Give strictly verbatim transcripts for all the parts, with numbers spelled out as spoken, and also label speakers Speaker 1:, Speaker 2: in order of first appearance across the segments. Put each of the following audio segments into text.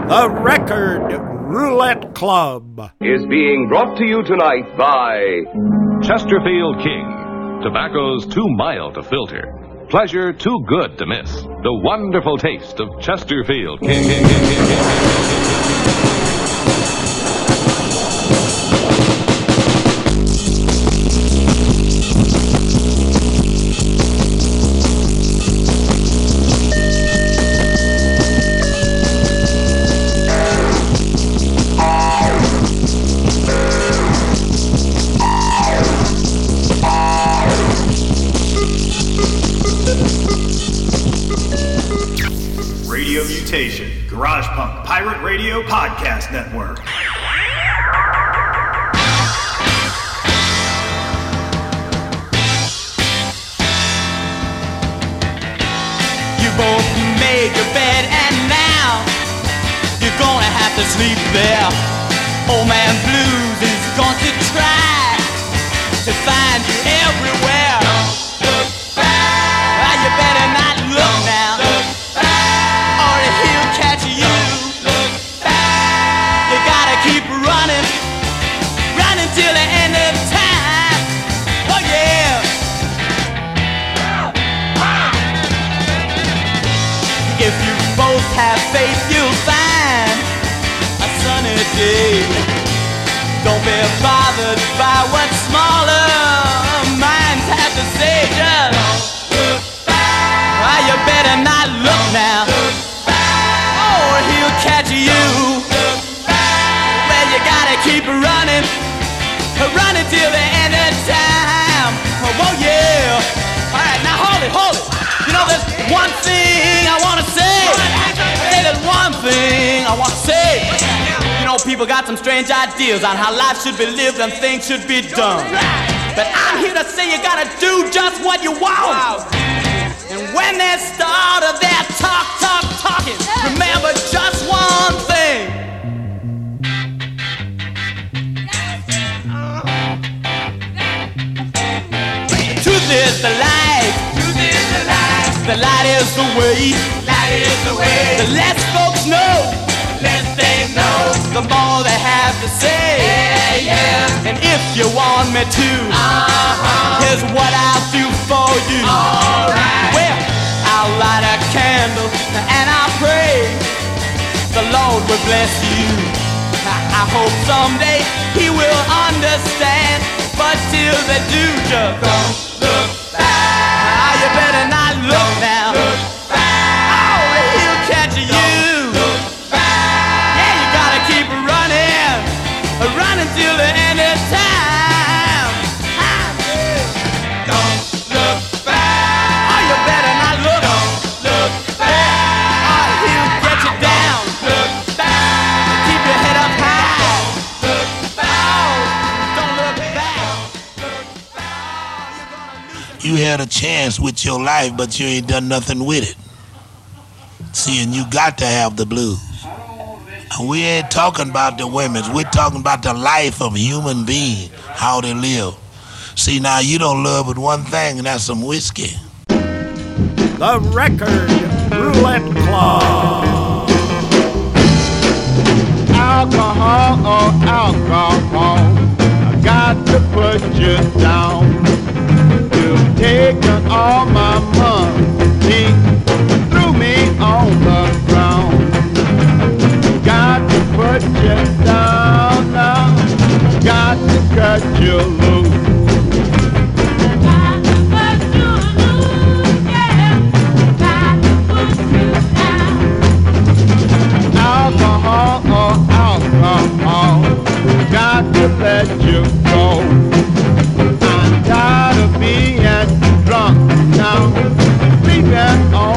Speaker 1: The Record Roulette Club
Speaker 2: is being brought to you tonight by
Speaker 3: Chesterfield King. Tobacco's too mild to filter. Pleasure too good to miss. The wonderful taste of Chesterfield King.
Speaker 4: Radio Mutation, Garage Punk Pirate Radio Podcast Network.
Speaker 5: You both made your bed and now you're gonna have to sleep there. Old man Blues is going to try to find you everywhere. Don't look back. Well, you better not look now. Look back. Or he'll catch you. Don't look back. You gotta keep running, running till the end of time. Oh yeah. If you both have faith, you'll find a sunny day. Don't be bothered by what smaller minds have to say. Just don't look back. Well, you better not look now. Look back. Or he'll catch you. Look back. Well, you gotta keep running, running till the end of time. Oh yeah. All right, now hold it, hold it. You know, there's one thing I wanna say. Hey, there's one thing I wanna say. You know, people got some strange ideas on how life should be lived and things should be done. But I'm here to say you gotta do just what you want. And when they start their talk, talk, talking, remember just one thing. The truth is the light. Truth is the light. The light is the way. Light is the way. The less folks know, less they know, the more they have to say. Yeah, yeah. And if you want me to, uh-huh, here's what I'll do for you. All right. Well, I'll light a candle and I'll pray the Lord will bless you. I, I hope someday He will understand, but till they do, just don't look back. Now you better not look now. Look back. Oh, He'll catch you. Look back. Yeah, you gotta keep running, running till the end of time. Don't look back. Oh, you better not look. Don't look back. Oh, He'll get you down. Look back. Keep your head up high. Look back. Don't look back. Look back. You're gonna lose.
Speaker 6: You had a chance with your life, but you ain't done nothing with it. See, and you got to have the blues. And we ain't talking about the women's. We're talking about the life of a human being, how they live. See, now you don't love but one thing, and that's some whiskey.
Speaker 1: The Record Roulette Club.
Speaker 7: Alcohol, oh alcohol, I got to put you down. You've taken all my money, threw me on the ground. Got to put you down now, got to cut you loose.
Speaker 8: Got to put you loose, yeah. Got to put you down.
Speaker 7: Alcohol, oh alcohol, got to let you go. I'm tired of being drunk now, sleeping on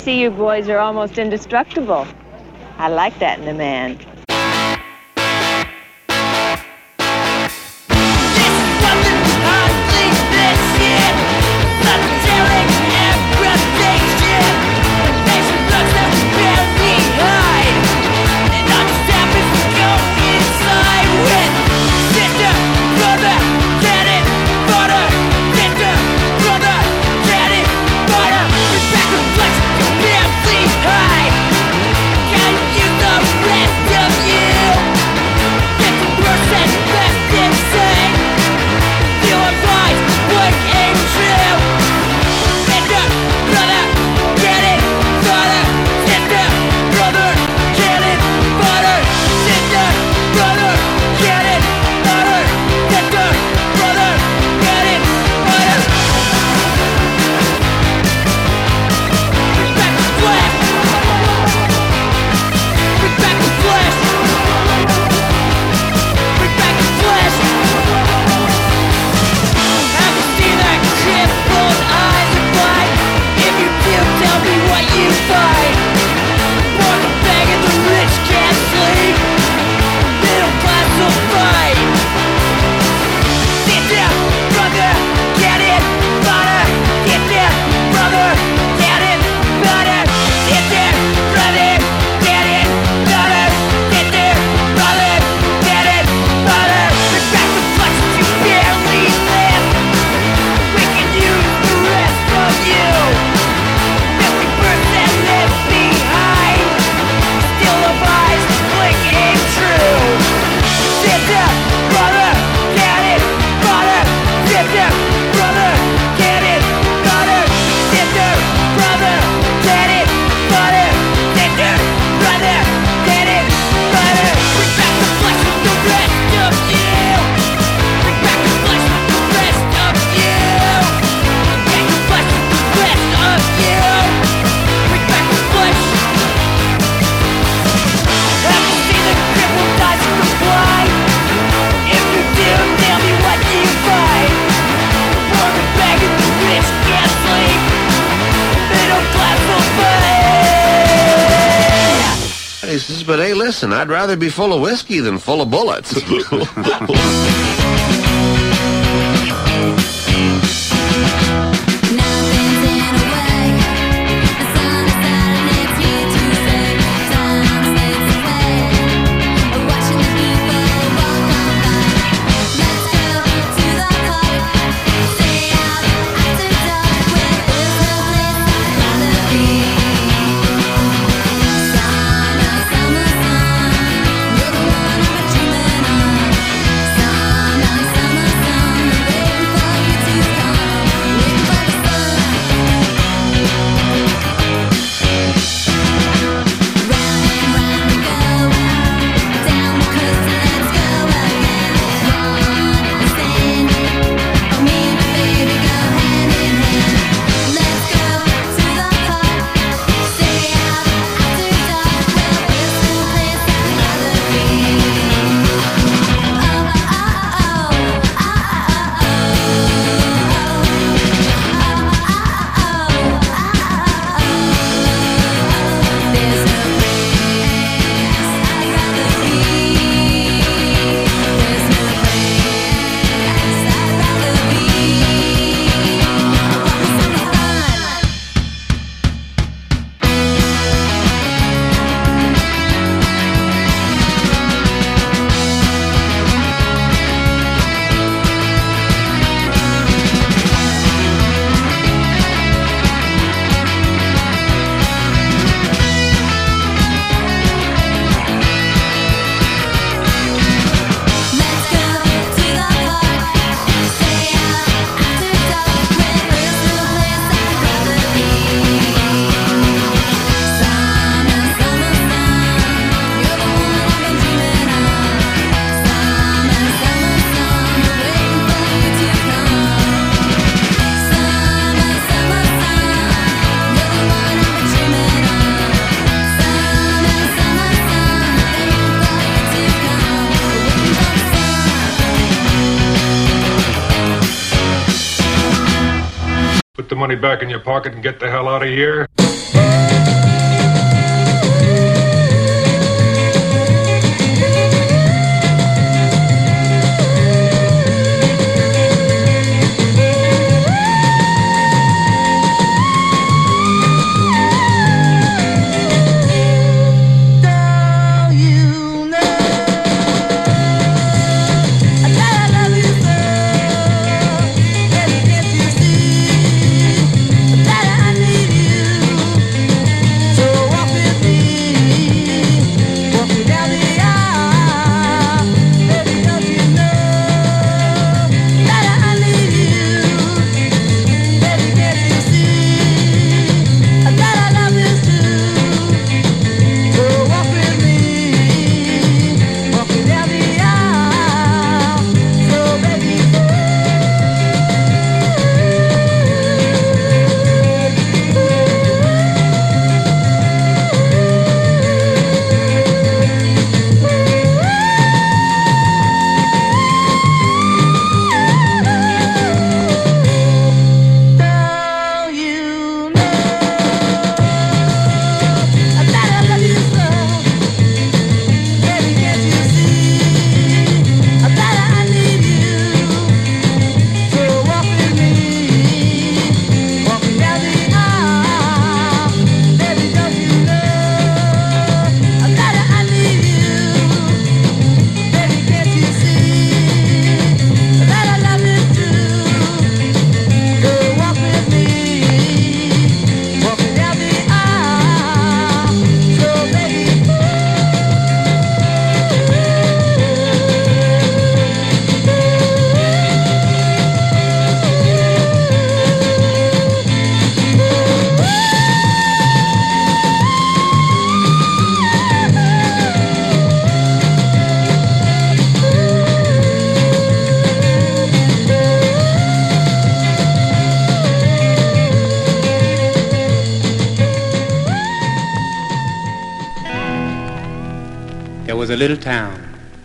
Speaker 9: see you boys are almost indestructible. I like that in a man.
Speaker 10: But hey, listen, I'd rather be full of whiskey than full of bullets.
Speaker 11: Put the money back in your pocket and get the hell out of here. was a little town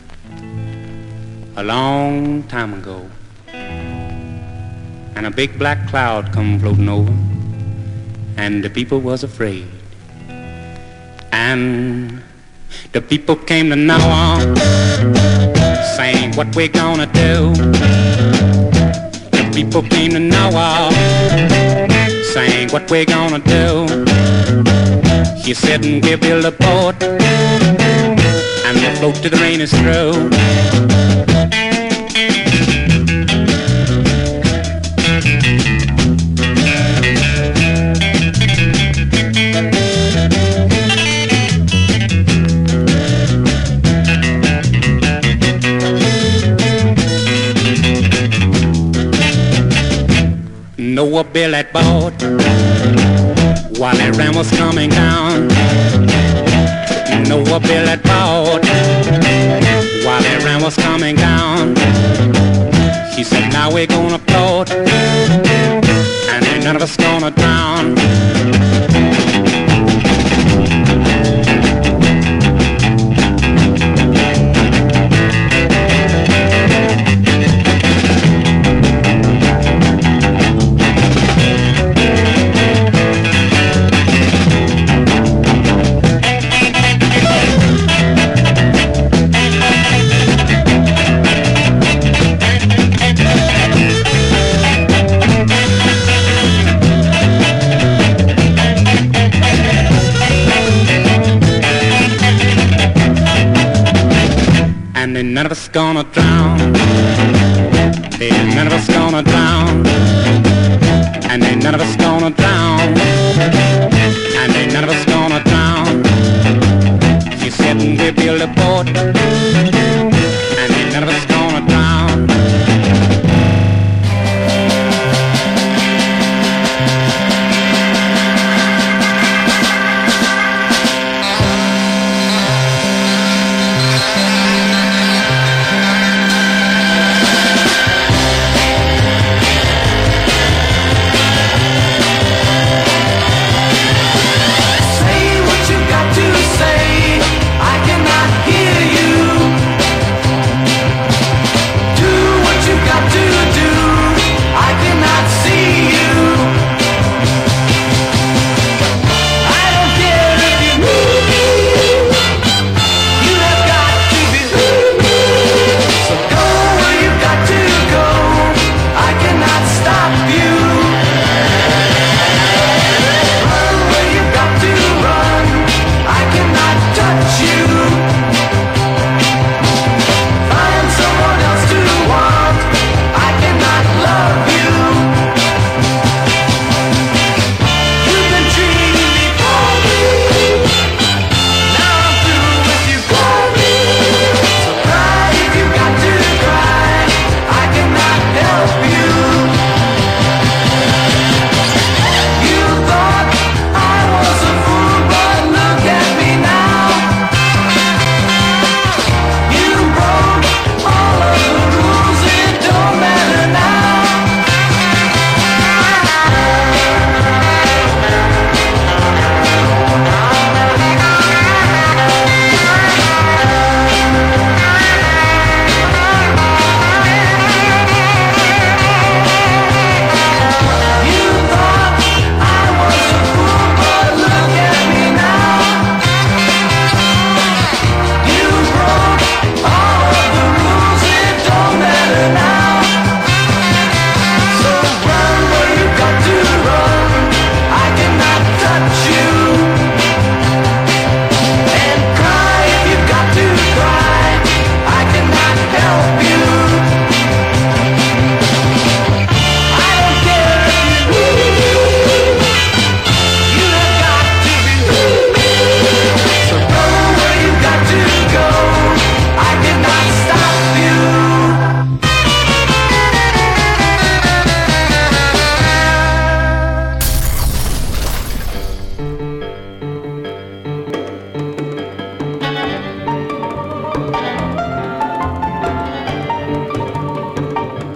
Speaker 11: a long time ago, and a big black cloud come floating over, and the people was afraid. And the people came to Noah, saying, what we gonna do? The people came to Noah, saying, what we gonna do? He said, and we'll build a boat, and we'll float till the rain is through. Noah built that boat while that rain was coming down. Noah built that boat while that rain was coming down. He said, now we're gonna float, and ain't none of us gonna drown. None of us gonna drown. Ain't none of us gonna drown. And ain't none of us gonna drown. And ain't none of us gonna drown. She said, and we build a boat, and ain't none of us gonna drown.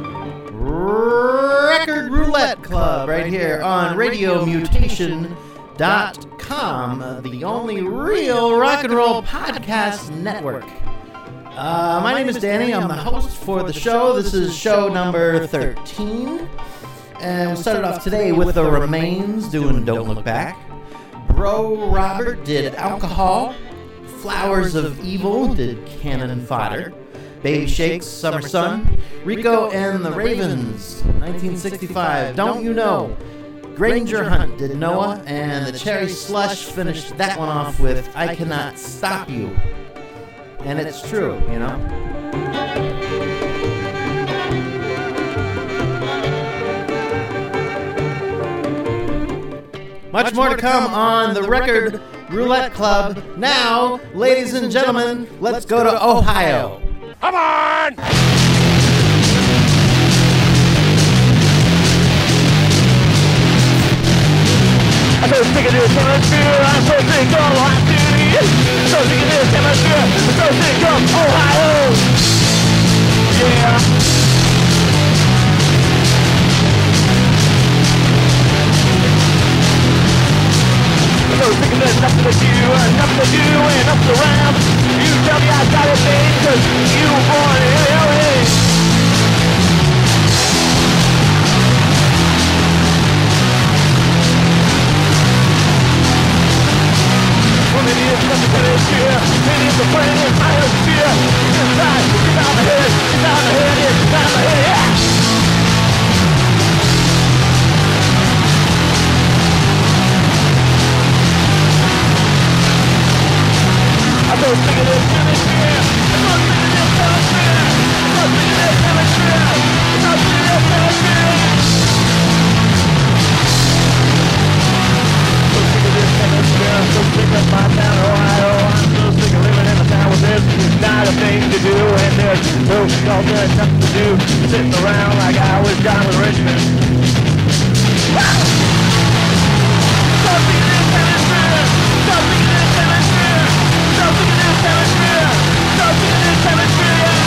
Speaker 12: Record Roulette Club right here on Radio Mutation, dot com, the only real rock and roll podcast network. Uh, my name is Danny. I'm the host for the show. This is show number thirteen. And we started off today with the Remains doing Don't Look Back. Bro Robert did Alcohol. Flowers of Evil did Cannon Fodder. Baby Shakes, Summer Sun. Rico and the Ravens, nineteen sixty-five, Don't You Know. Granger Hunt did Noah, and the Cherry Slush finished that one off with I Cannot Stop You. And it's true, you know. Much more to come on the Record Roulette Club. Now, ladies and gentlemen, let's go to Ohio.
Speaker 13: Come on! I'm so sick of this hemisphere, I'm so sick of Ohio City. So sick of this hemisphere, I'm so sick of Ohio. Yeah. I'm so sick of this, nothing to do, nothing to do, and nothing around. You tell me I got it made, cause you were born in L A. Woman is nothing but a fear, it is the brain in my fear. Inside, it's out my head, it's out my head, it's out my head, yeah. I'm so sick of this hemisphere. I'm so sick of this hemisphere. I'm so sick of this hemisphere. I'm so sick of this hemisphere. So sick of this hemisphere. I'm so sick of my town, Ohio. I'm so sick of living in a town where there's not a thing to do and there's no culture and nothing to do. Sitting around like I was John with Richmond. Wow! So sick of this hemisphere. So sick of this hemisphere. Something in this hemisphere! Something in this hemisphere!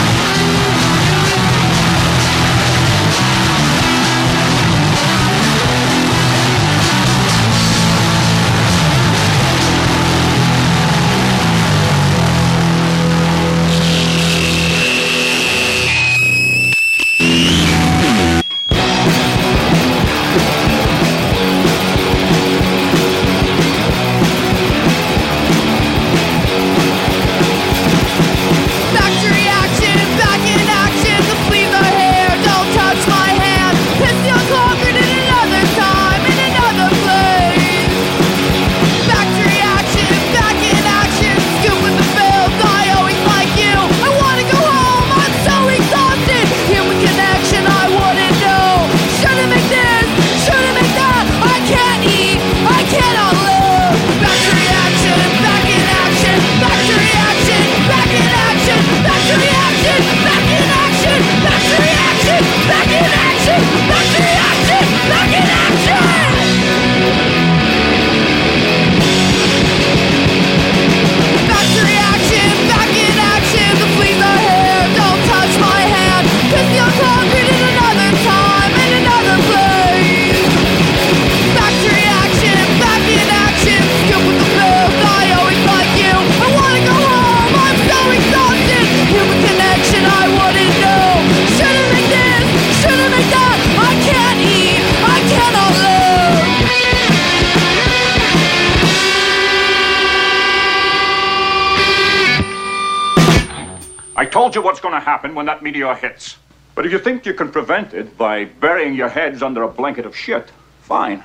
Speaker 4: I told you what's going to happen when that meteor hits. But if you think you can prevent it by burying your heads under a blanket of shit, fine.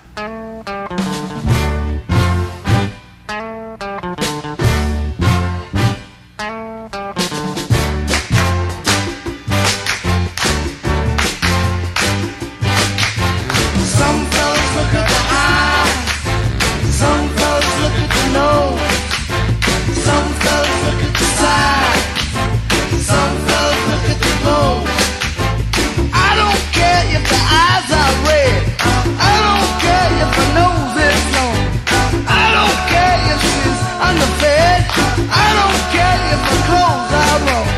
Speaker 13: Some fellas look at the eyes, some fellas look at the nose, some fellas look at the side, some fellas look at the nose. I don't care if the eyes are red, I don't care if the nose is long, I don't care if she's underfed, I don't care if the clothes are wrong.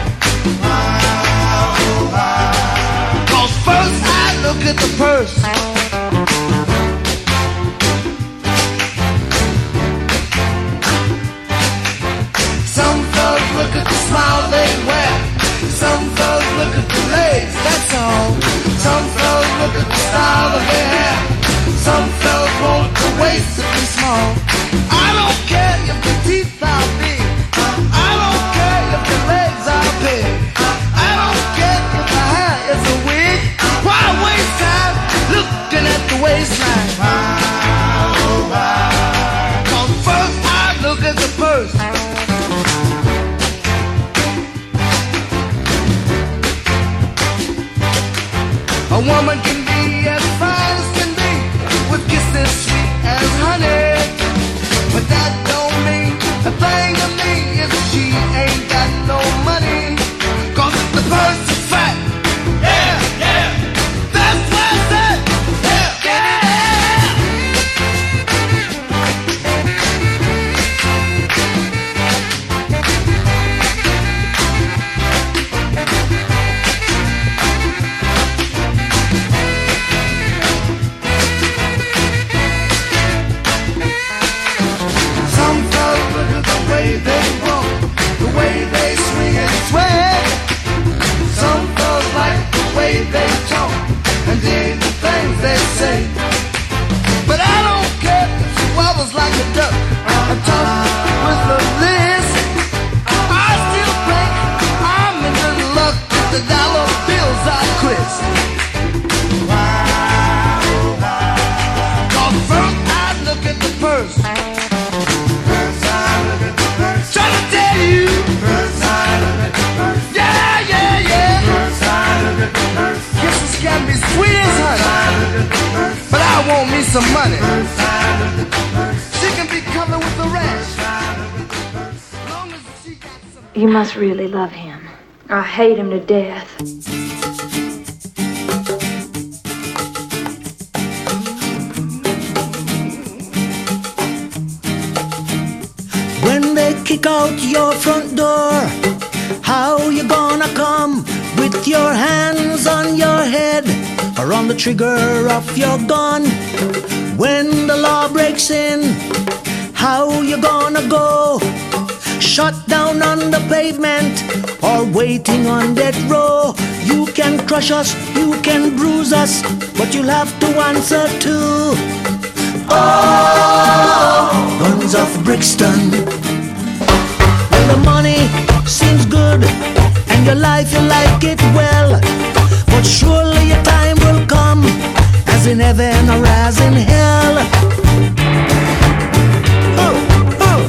Speaker 13: Cause first I look at the purse. look at the style of their hair. Some fellas want the waist to be small. I don't care if the teeth are big. I don't care if the legs are big. I don't care if the hair is a wig. Why waste time looking at the waistline? Cause first I look at the purse. A woman can be as fine as can be, with kisses sweet as honey. But that don't mean a thing to me if she ain't got no money. Cause if the purse is fat, yeah, yeah, that's what I said, yeah, yeah. Some fellas look at the way they walk, the way they swing and sway. Some fellas like the way they talk and dig the things they say. But I don't care if she wobbles like a duck and talks with the list. I still think I'm in good luck if the dollar bills are crisp. Cause first I look at the purse. Trying to tell you, yeah, yeah, yeah. Kisses can be sweet as honey, but I want me some money. She can be covered with a rash. Long as she got some.
Speaker 14: You must really love him. I hate him to death.
Speaker 15: When they kick out your front door, how you gonna come with your hands on your head or on the trigger of your gun? When the law breaks in, how you gonna go? Shut down on the pavement or waiting on death row? You can crush us, you can bruise us, but you'll have to answer too. Oh, guns of Brixton. When the money seems good and your life you like it well, but surely your time will come, as in heaven or as in hell. Oh, oh.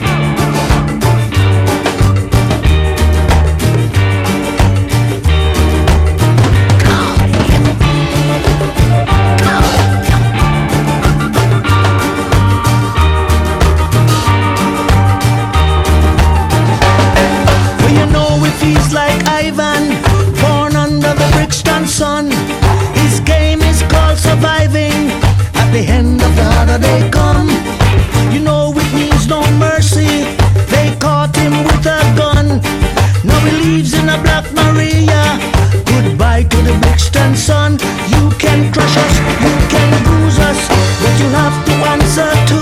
Speaker 15: He's like Ivan, born under the Brixton sun. His game is called surviving. At the end of the harder they come. You know it means no mercy. They caught him with a gun. Now he lives in a Black Maria. Goodbye to the Brixton sun. You can crush us, you can bruise us, but you have to answer to.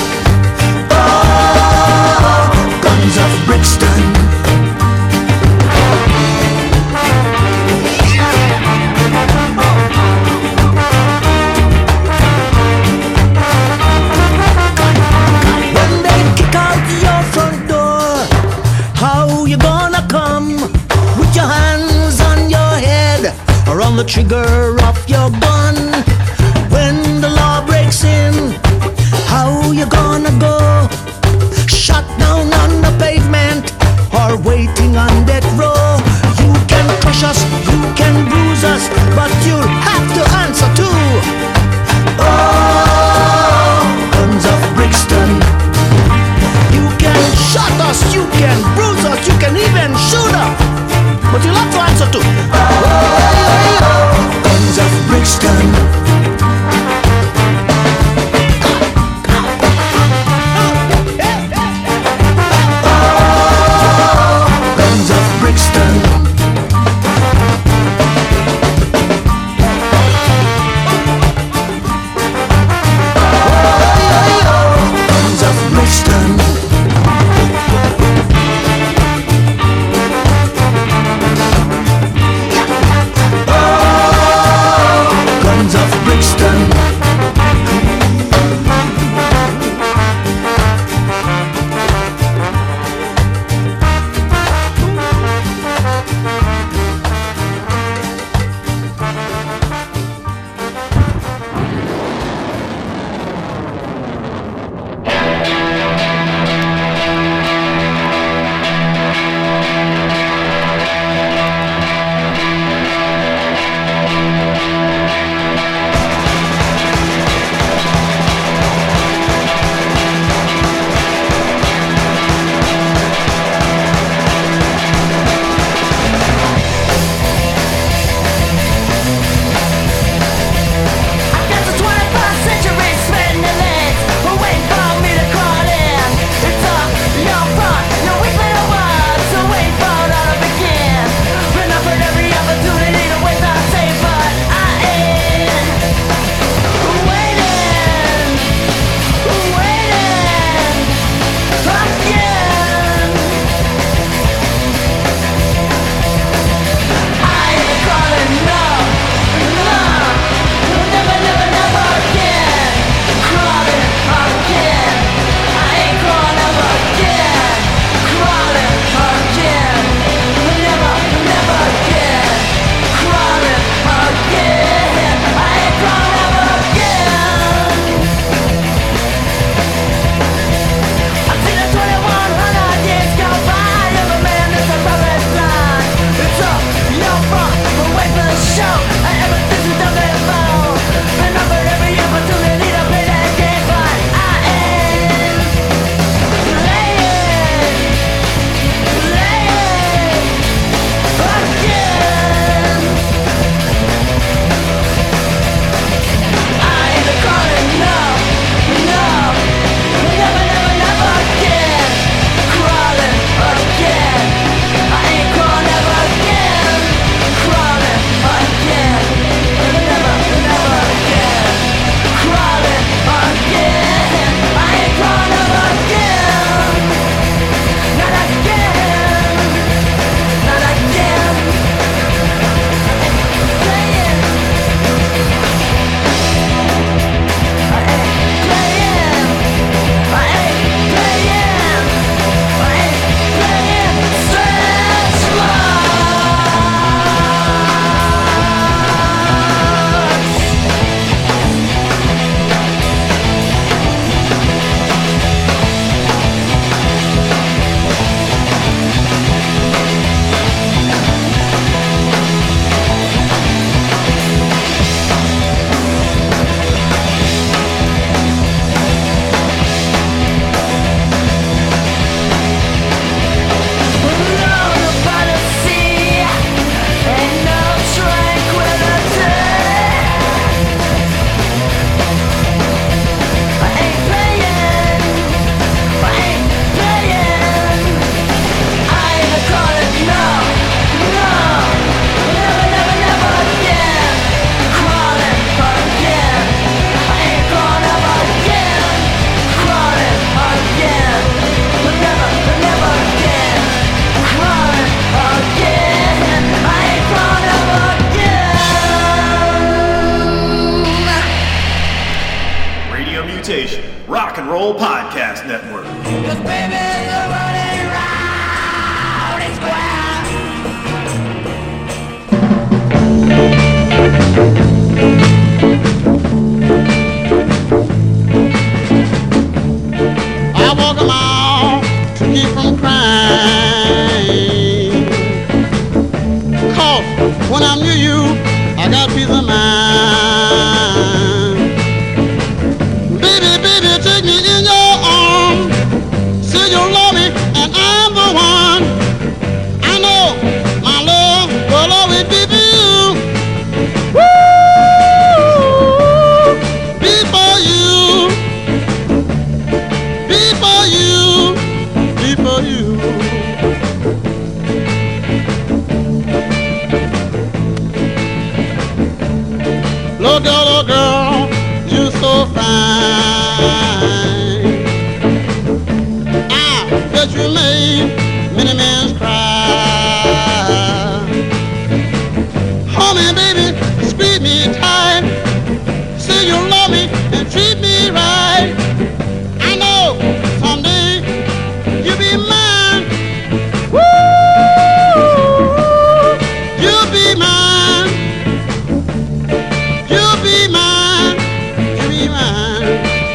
Speaker 15: Oh, guns of Brixton. The trigger of your gun. When the law breaks in, how you gonna go? Shut down on the pavement or waiting on death row? You can crush us, you can bruise us, but you'll have to answer too. Oh, guns of Brixton. You can shut us, you can bruise us, you can even shoot us, but you'll have to answer too. Oh, guns of Brixton. Guns
Speaker 16: Reputation, Rock and Roll Podcast Network.
Speaker 13: Cause baby, nobody round is square.
Speaker 7: I walk a mile to keep from crying. Cause when I'm near you, I got peace of mind. Baby, baby, take me in your arms. Say you love me and I'm the one. I know my love will always be for you. Woo! Be for you. Be for you. Be for you. Little girl, little girl, you're so fine. I bet you made many men cry. Hold me, baby, squeeze me tight. Say you love me and treat me right. I know someday you'll be mine. Woo! You'll be mine. You'll be mine. You'll be mine.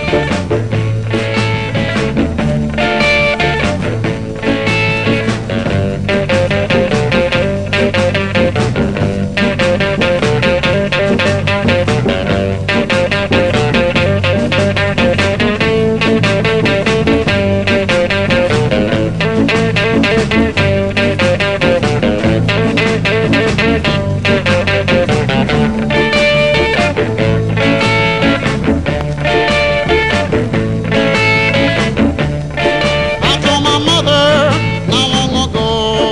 Speaker 7: I told my mother not long ago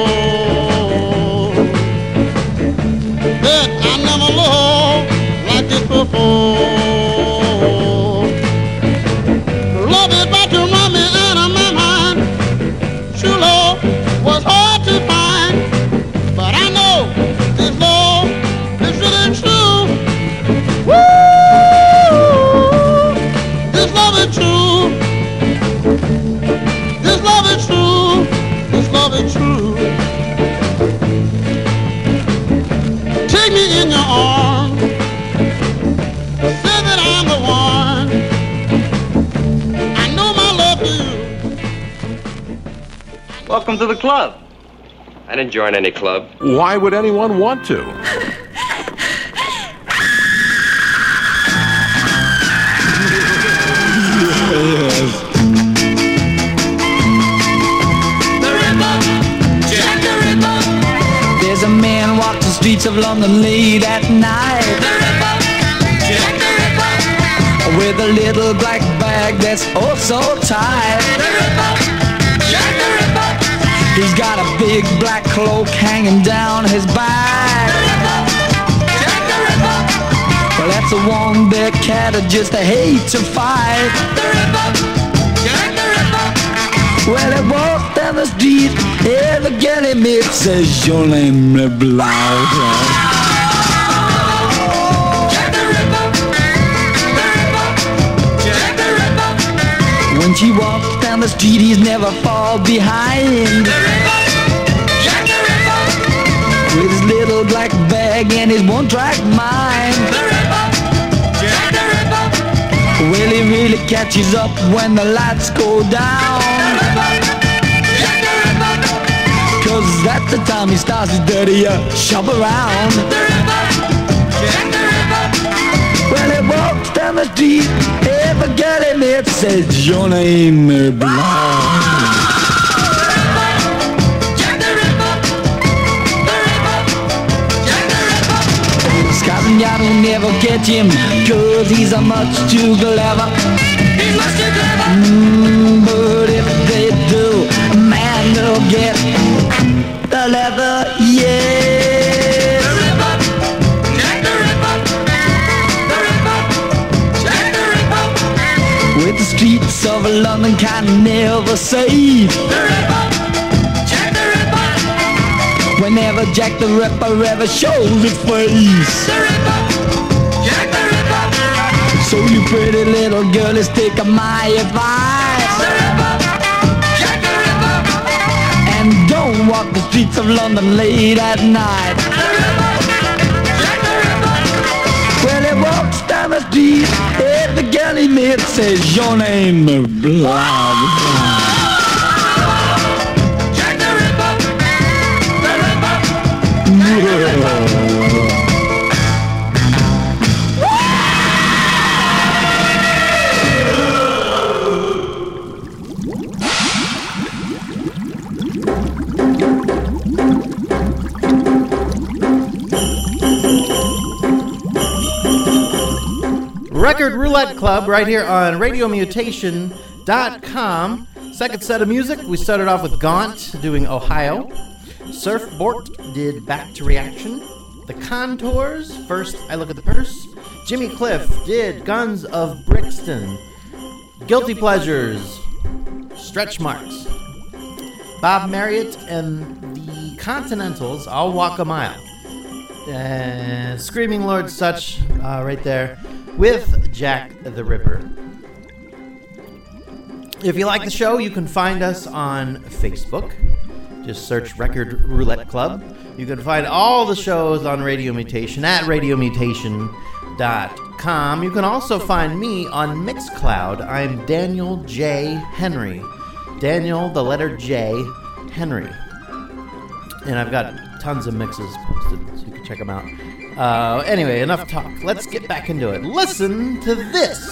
Speaker 7: that I never loved like this before. Love is about to run me out of my mind. True love was hard to find, but I know this love is really true. Woo! This love is true. This love is true. This love is true. Take me in your arms. Say that I'm the one. I know my love for you.
Speaker 10: Welcome to the club. I didn't join any club.
Speaker 3: Why would anyone want to?
Speaker 5: There's a man walks the streets of London late at night. With a little black bag that's oh so tight. He's got a big black cloak hanging down his back. Well, that's a one-bit cat that just hate to fight. Well, he walks down the street, every girl he meets says your name is Blau. When she walks down the street, he's never fall behind. With his little black bag and his one-track mind. Well, he really catches up when the lights go down. Cause that's the time he starts his dirty uh, shop around. Well, he walks down the street, every girl he meets says your name is Blanc. Scotland Yard will never catch him, cause he's a much too clever. He's much too clever. Mm, but if they do, man, they'll get the leather, yeah. The Ripper, Jack the Ripper, the Ripper, Jack the Ripper. With the streets of London can never safe. The Ripper, Jack the Ripper. Whenever Jack the Ripper ever shows his face. The Ripper, Jack the Ripper. So you pretty little girlies, take my advice. Jack the Ripper. And don't walk the streets of London late at night. Jack the Ripper. Well, he walks down the street, and the girl he met says, your name, blah, blah. Jack the Ripper. The Ripper. Jack the Ripper.
Speaker 12: Record Roulette Club right here on radio mutation dot com. Second set of music, we started off with Gaunt doing Ohio. Surf Bort did Back to Reaction. The Contours, First I Look at the Purse. Jimmy Cliff did Guns of Brixton. Guilty Pleasures, Stretch Marks. Bob Marriott and the Continentals, I'll Walk a Mile. And Screaming Lord Such, uh, right there, with Jack the Ripper. If you like the show, you can find us on Facebook. Just search Record Roulette Club. You can find all the shows on Radio Mutation at radio mutation dot com. You can also find me on Mixcloud. I'm Daniel J. Henry. Daniel, the letter J, Henry. And I've got tons of mixes posted, so you can check them out. Uh, anyway, enough talk. Let's get back into it. Listen to this.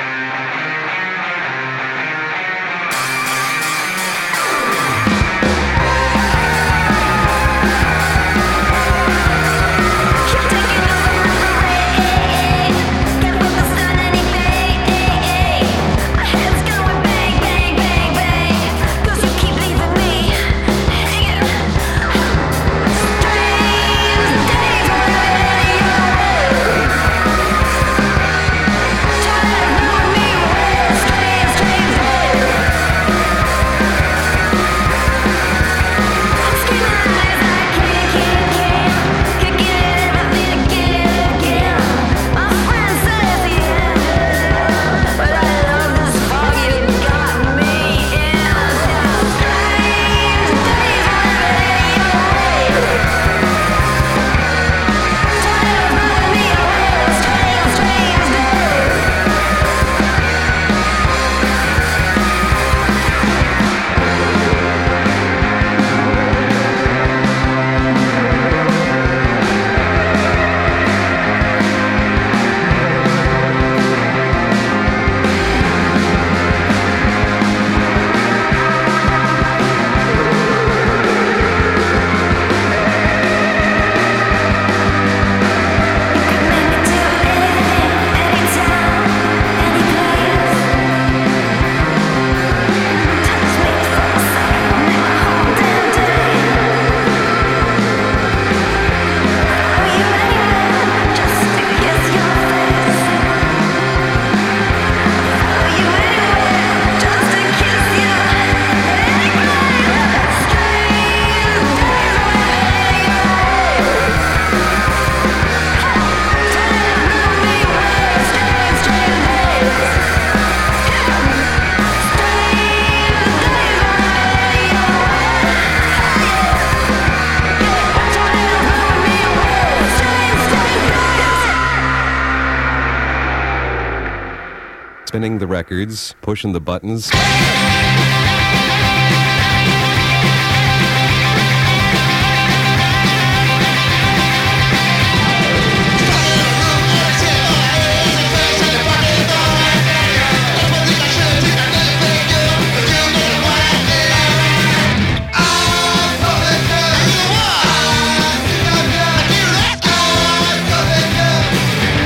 Speaker 17: Spinning the records, pushing the buttons.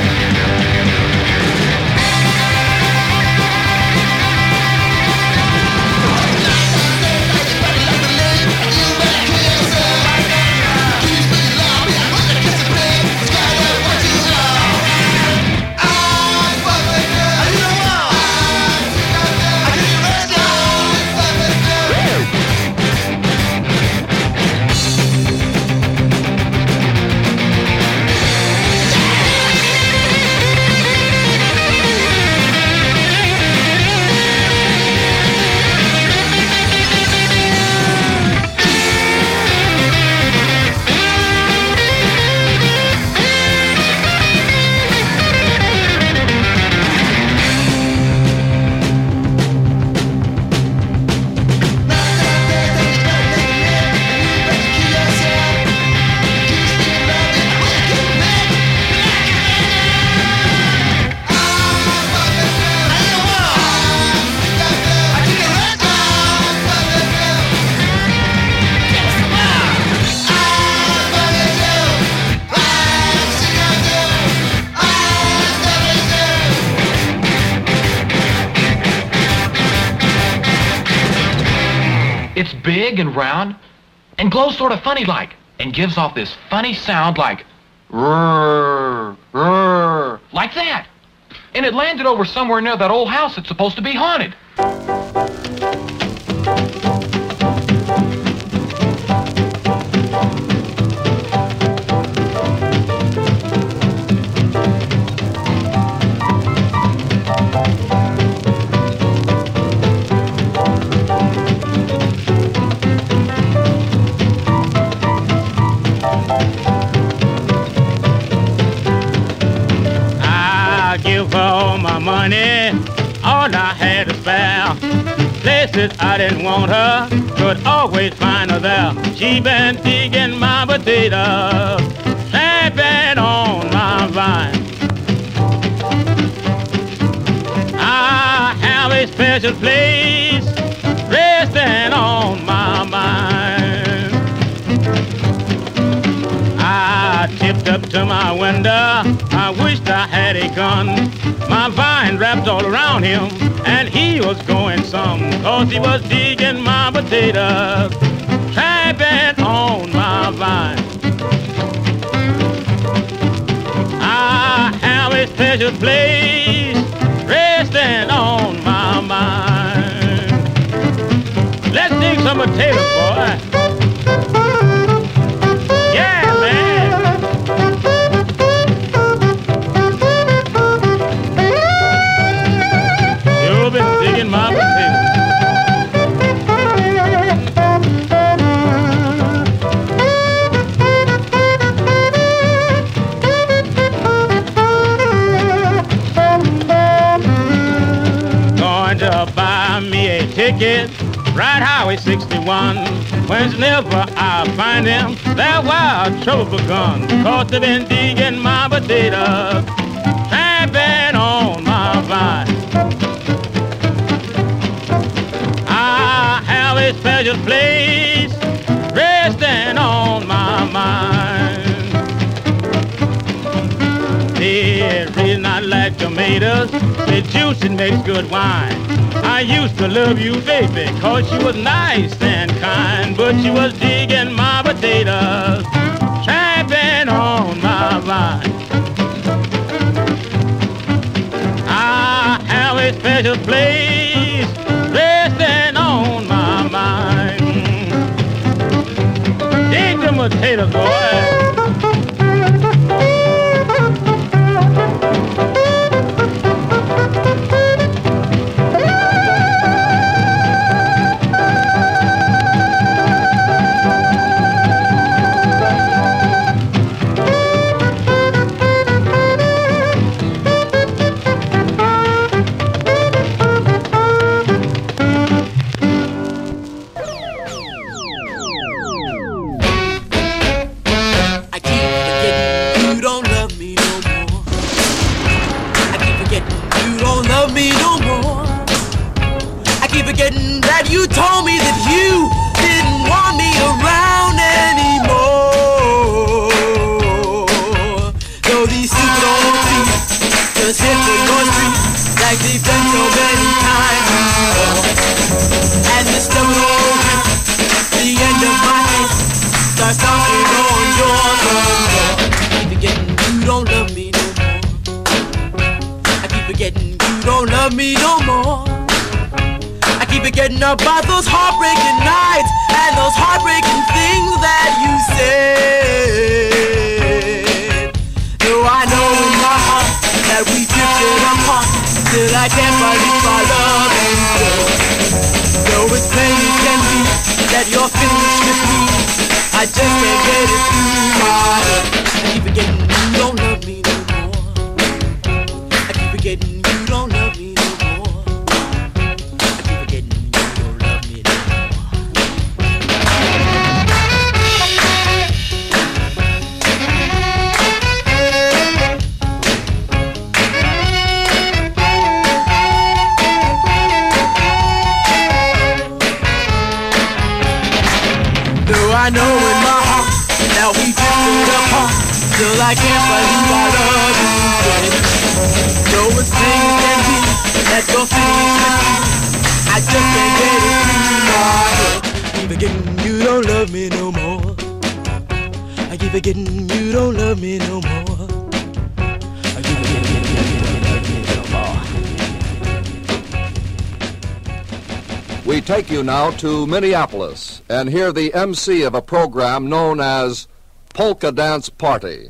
Speaker 5: Thank you.
Speaker 18: big and round and glows sort of funny like and gives off this funny sound like rrrr, rrrr, like that. And it landed over somewhere near that old house that's supposed to be haunted.
Speaker 11: For all my money, all I had to spare. Places I didn't want her, could always find her there. She been digging my potatoes, tramping on my vine. I have a special place resting on my mind. I tipped up to my window, I wished I had a gun. My vine wrapped all around him, and he was going some, cause he was digging my potatoes, tramping on my vine. I have a special place resting on my mind. Let's dig some potatoes, boy. Yeah, man. You've been digging my potatoes. Going to buy me a ticket, ride Highway sixty-one. Whenever I find them, that's where trouble begun. Cause they've been digging my potatoes, tramping on my vine. I have a special place resting on my mind. The reason I like tomatoes, the juice it makes good wine. I used to love you, baby, cause she was nice and kind, but she was digging my potatoes, tramping on my vine. I have a special place resting on my mind. Dig the potatoes, boy.
Speaker 5: You told me that you didn't want me around anymore. Though these stupid old feet just hit for your street like they've done so many times before. And this stubborn old grip, the end of my life, starts knocking on your door. I keep forgetting you don't love me no more. I keep forgetting you don't love me no more. Keep forgetting about those heartbreaking nights and those heartbreaking things that you said. Though I know in my heart that we drifted apart, still I can't believe our love anymore. Though it's plain as can be that you're finished with me, I just can't get it through my head. I keep forgetting you don't love me no more. I keep forgetting you don't love me no more. I know in my heart that we drifted apart, still I can't believe I love you again. Though it's plain as can be that you're finished with me, I just can't get it through my head. Keep forgetting you don't love me no more. I keep forgetting you don't love me no more. I keep forgetting you don't love me no more.
Speaker 19: We take you now to Minneapolis and hear the M C of a program known as Polka Dance Party.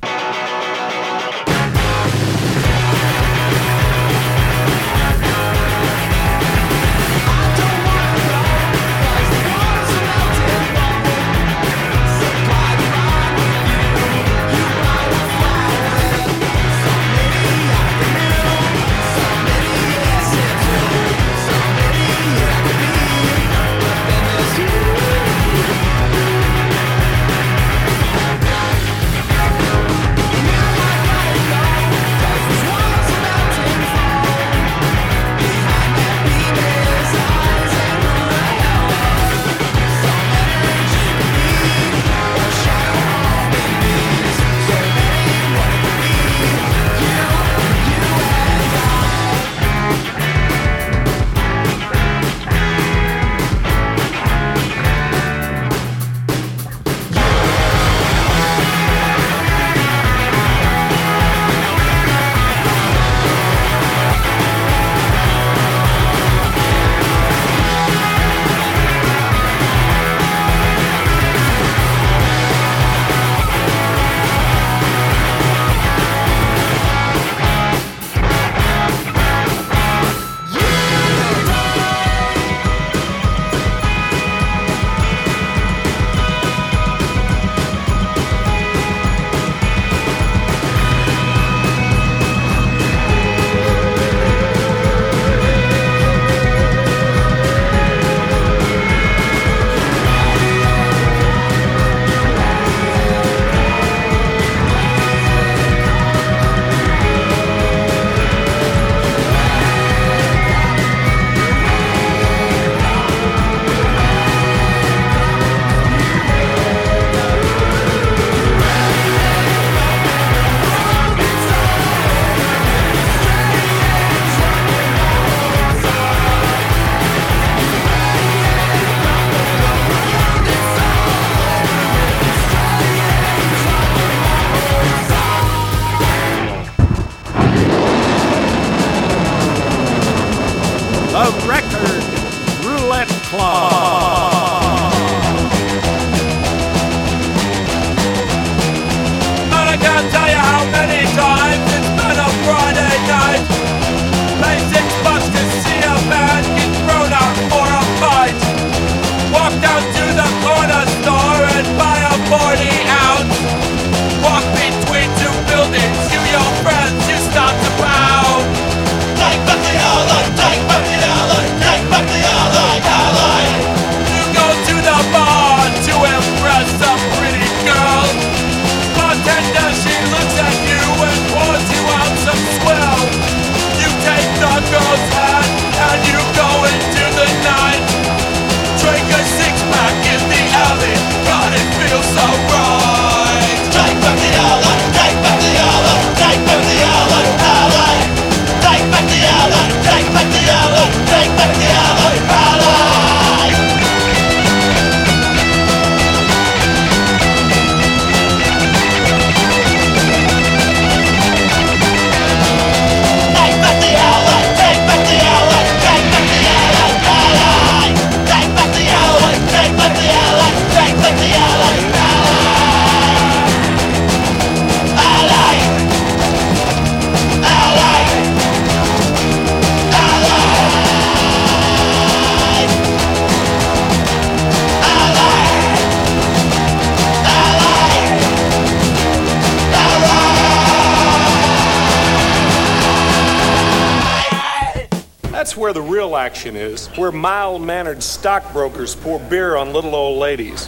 Speaker 20: That's where the real action is, where mild-mannered stockbrokers pour beer on little old ladies.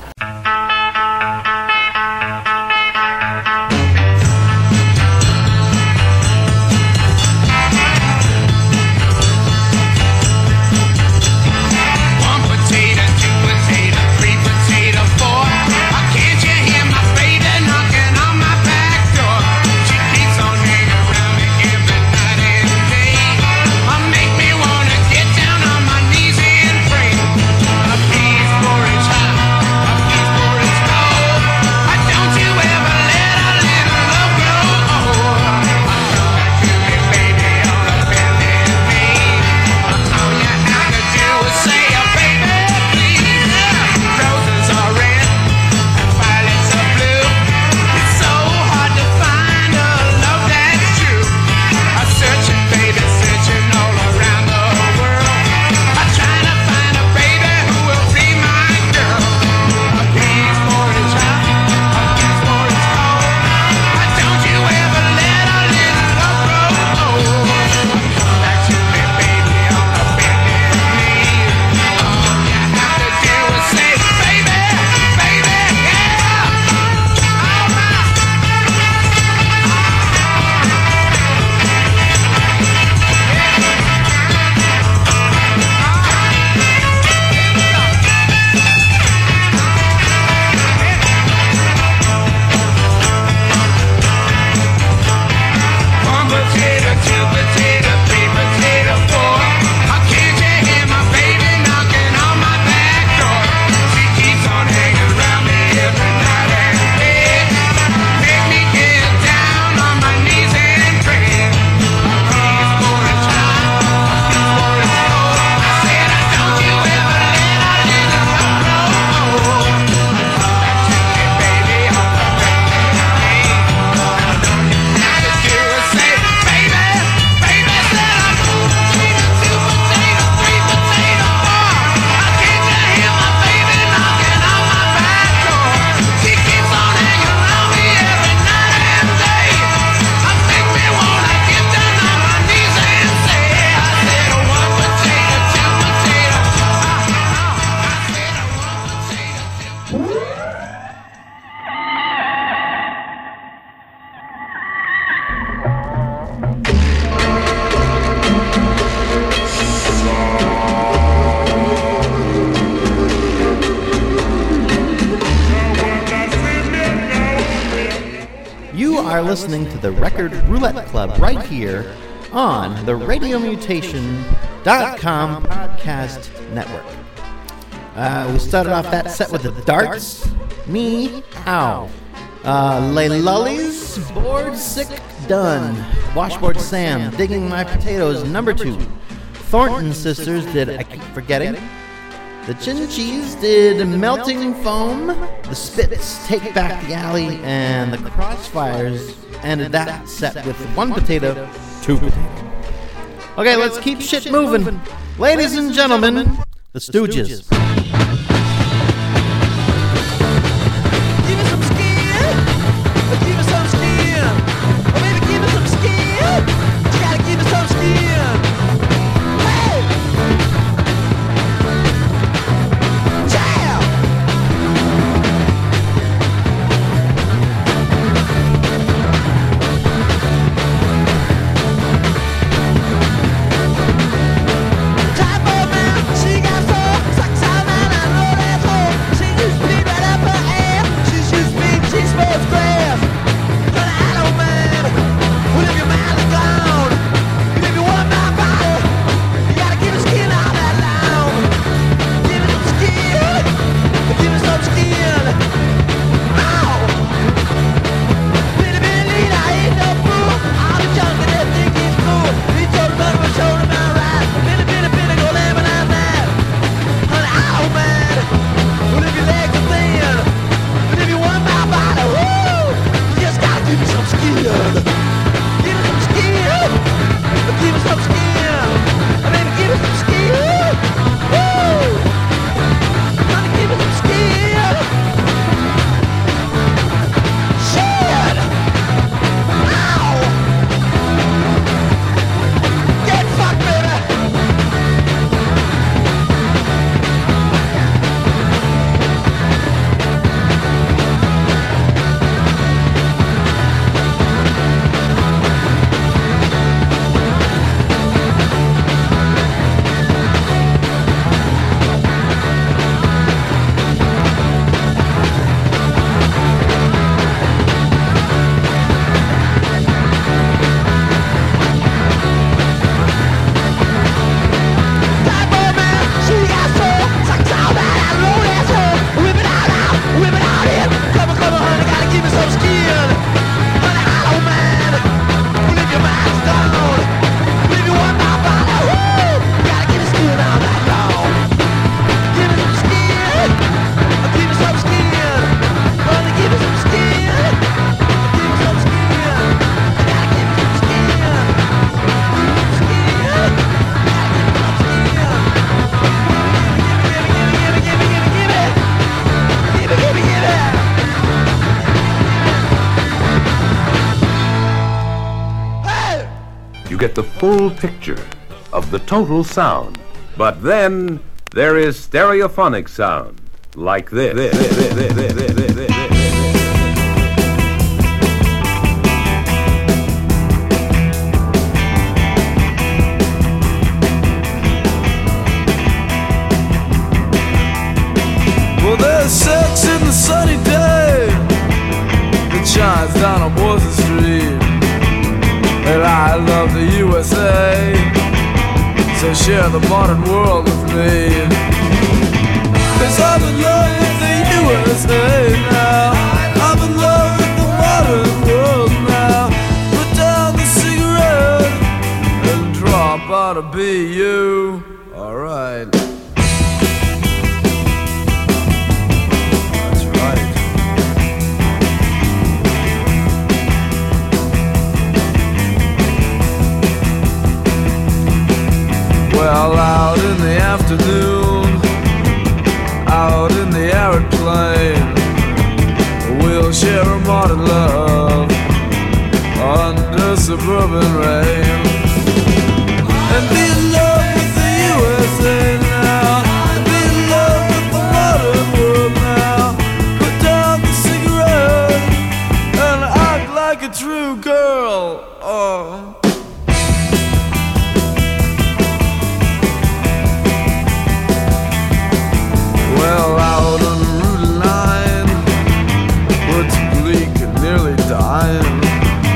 Speaker 13: Make me wanna get down on my knees and pray. A piece for each time.
Speaker 12: listening to the Record Roulette Club right here on the radio mutation dot com podcast network. Uh, we started off that set with the Darts, Me, Ow. Uh, Lay Lullies, Bored, Sick, Done. Washboard Sam, Digging My Potatoes, number two. Thornton Sisters did I Keep Forgetting. The Chin Cheese did Melting Foam. The Spits, Take Back the Alley. And the Crossfires ended that set with one potato, two potatoes. Okay, let's keep shit moving. Ladies and gentlemen, the Stooges.
Speaker 21: Get the full picture of the total sound. But then there is stereophonic sound, like this. this, this, this, this, this, this, this, this.
Speaker 22: Well, there's sex in the sunny day that shines down on Boylston Street. And I love the U S A, so share the modern world with me. 'Cause I'm in love with the U S A now. I'm in love with the modern world now. Put down the cigarette and drop out of B U. Alright. That's right. Well, out in the afternoon, out in the arid plain, we'll share a modern love under suburban rain. And be in love with the U S A now, and be in love with the modern world now. Put down the cigarette and act like a true girl. Oh. Well, out on the Route nine, where it's bleak and nearly dying,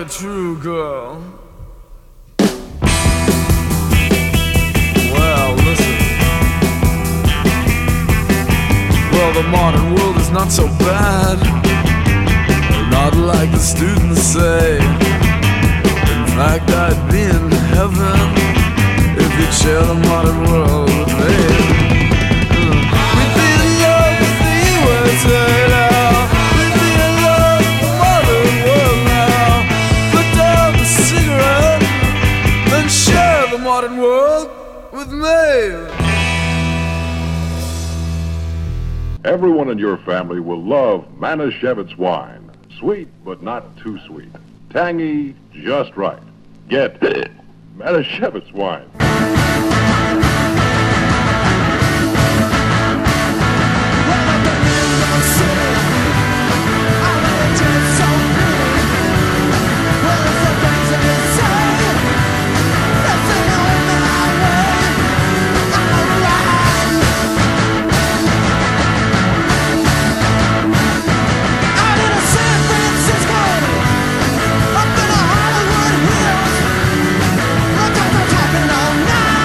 Speaker 22: true, girl. Well, listen. Well, the modern world is not so bad. Not like the students say. In fact, I'd be in heaven if you'd share the modern world with me. We'd be in love with the U S A now. We'd be in love with the modern world now. Put down the cigarette and share the modern world with me.
Speaker 2: Everyone in your family will love Manischewitz wine. Sweet, but not too sweet. Tangy, just right. Get Manischewitz wine.
Speaker 13: Talking all night.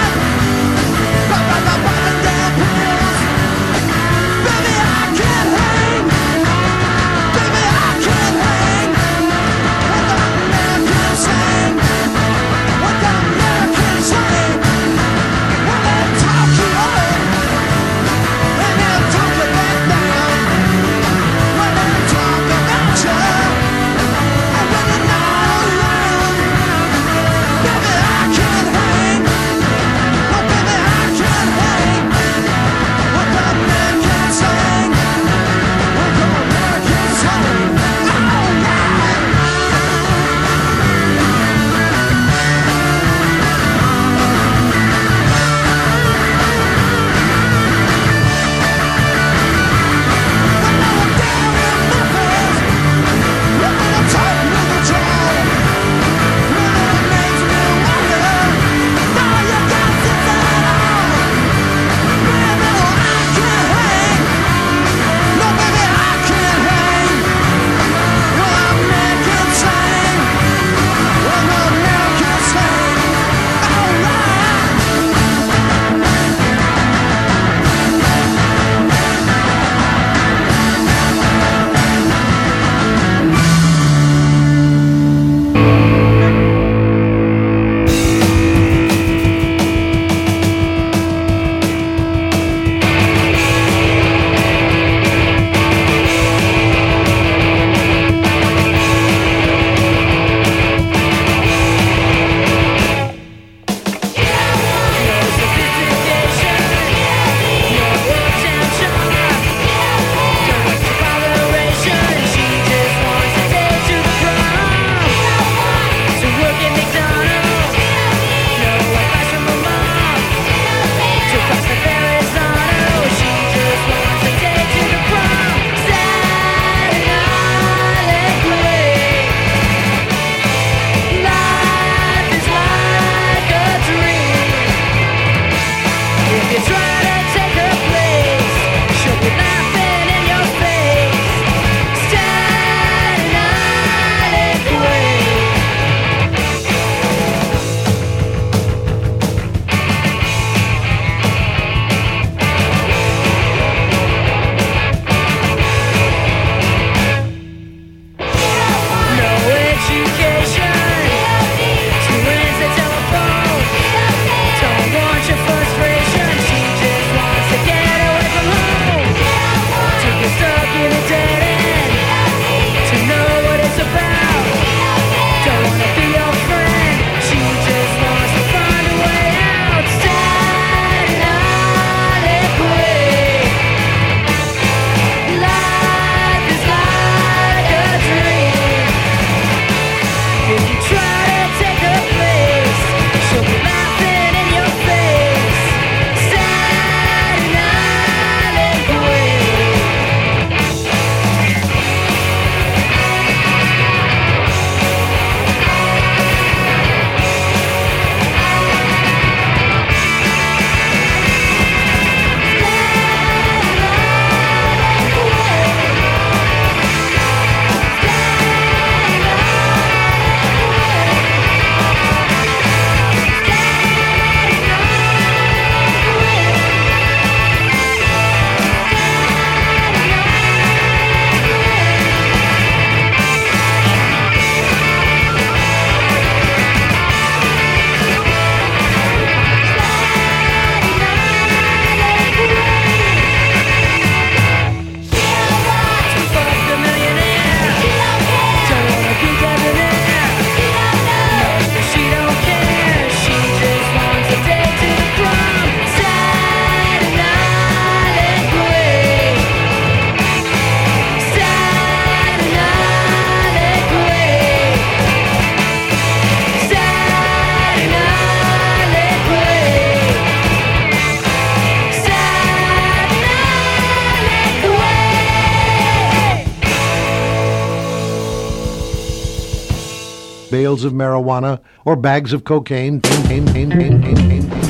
Speaker 1: bales of marijuana, or bags of cocaine. Pain, pain, pain, pain, pain, pain, pain.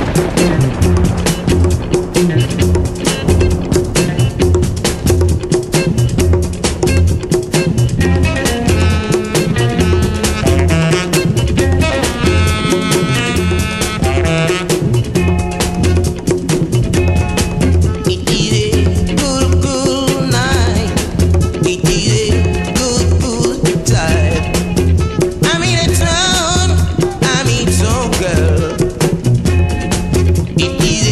Speaker 13: I'm in a town, I meet some girl. It is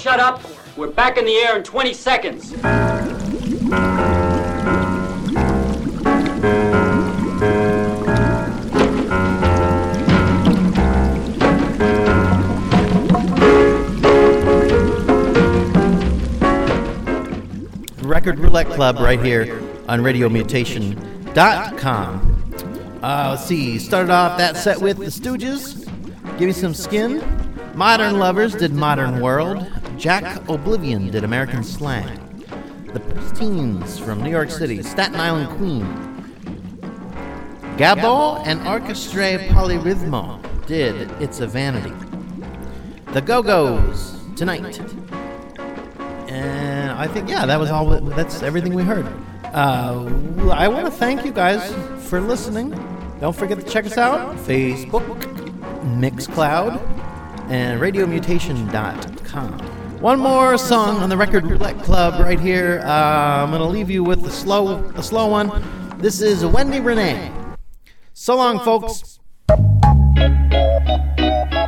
Speaker 6: shut up. We're back in the air in twenty seconds.
Speaker 12: Record Roulette Club right here on radio mutation dot com. Uh, let's see, started off that set with the Stooges, Give Me Some Skin. Modern Lovers did Modern World. Jack Oblivion did American Slang. The Pristines from New York City, Staten Island Queen. Gabo and Orchestre Polyrhythmo did It's a Vanity. The Go-Go's, Tonight. And I think, yeah, that was all. That's everything we heard. Uh, I want to thank you guys for listening. Don't forget to check us out. Facebook, Mixcloud, and radio mutation dot com. One more song on the Record Roulette Club right here. Uh, I'm going to leave you with a slow, a slow one. This is Wendy Renee. So long, folks.